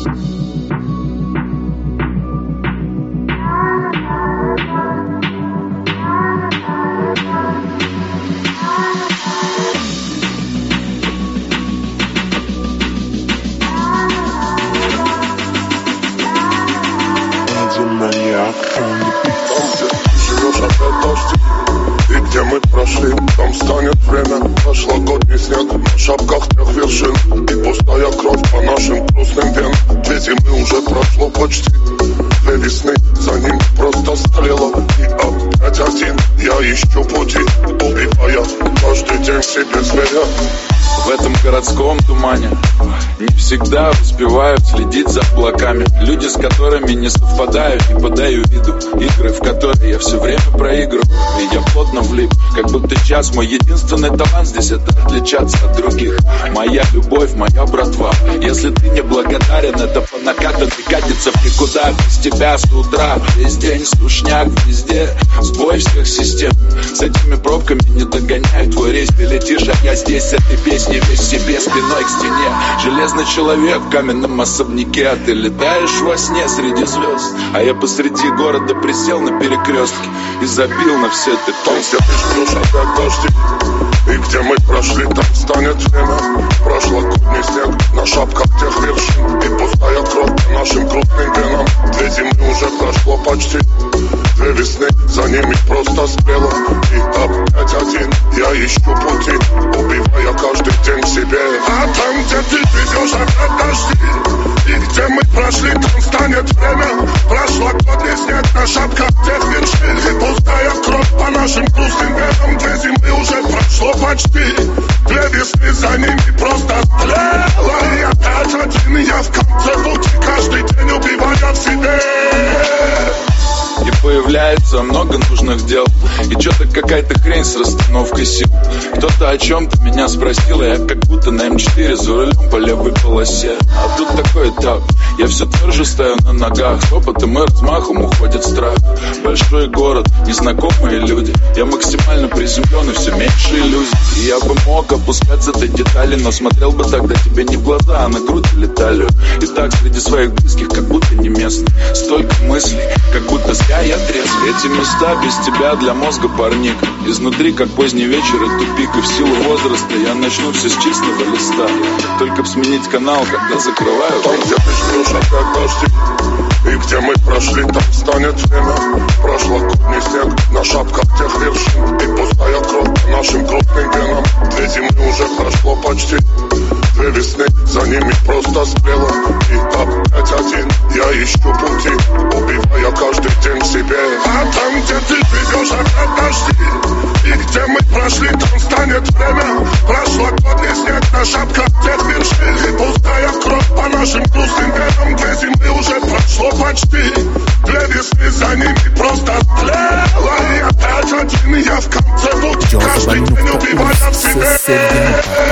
И где мы прошли, там станет время. Прошлогодний снег на шапках тех вершин. И пустая кровь по нашим грустным венам. 2 зимы уже прошло почти, 2 весны за ним просто стрела. И опять один я ищу пути, убивая каждый день себе зверя. В этом городском тумане не всегда успевают следить за облаками. Люди, с которыми не совпадаю, не подаю виду. Игры, в которые я все время проигрываю. И я плотно влип, как будто час. Мой единственный талант здесь — это отличаться от других. Моя любовь, моя братва. Если ты не благодарен, это по накатанной катится в никуда. Без тебя с утра весь день скучняк везде. Сбой всех систем. С этими пробками не догоняю твой рейс. Ты летишь, а я здесь с этой песней весь себе спиной к стене. Железный человек в каменном особняке. А ты летаешь во сне среди звезд. А я посреди города присел на перекрестке и забил на все это. Там, где ты ждешь опять дожди, и где мы прошли, там станет время. Прошлогодний снег на шапках тех вершин. И пустая кровь по нашим крупным венам. 2 зимы уже прошло почти, 2 весны за ними просто стрела. И опять один я ищу пути, убивая каждый день себе. А там, где ты идешь опять дожди, и где мы прошли, там станет время. Прошлогодний снег на шапках тех вершин. И пустая кровь по нашим грустным венам. 2 зимы уже прошло почти, 2 весны за ними просто стрела. И опять один я в конце пути, каждый день убивая в себе. И появляется много нужных дел. И что-то какая-то хрень с расстановкой сил. Кто-то о чем-то меня спросил, и я как будто на М4 за рулем по левой полосе. А тут такой этап, я все тверже стою на ногах. С опытом и размахом уходит страх. Большой город, незнакомые люди. Я максимально приземлен и все меньше иллюзий. И я бы мог опускаться до деталей, но смотрел бы тогда тебе не в глаза, а на грудь или талию. И так среди своих близких, как будто не местный. Столько мыслей, как будто зря я трезв. Эти места без тебя для мозга парник. Изнутри, как поздний вечер и тупик. И в силу возраста я начну все с чистого листа. Только б сменить канал, когда закрываю. Там, где ты ждешь опять дожди, и где мы прошли, там станет время. Прошлогодний снег на шапках тех вершин. И пустая кровь по нашим крупным венам. 2 зимы уже прошло почти, 2 весны за ними просто стрела. И опять один я ищу пути, убивая каждый день себе. А там, где ты идешь опять дожди, и где мы прошли, там станет время. Прошлогодний снег на шапках тех вершин. И пустая кровь по нашим грустным венам. 2 зимы уже прошло почти, 2 весны за ними просто стрела. И опять один я в конце пути, каждый день убивая в себе.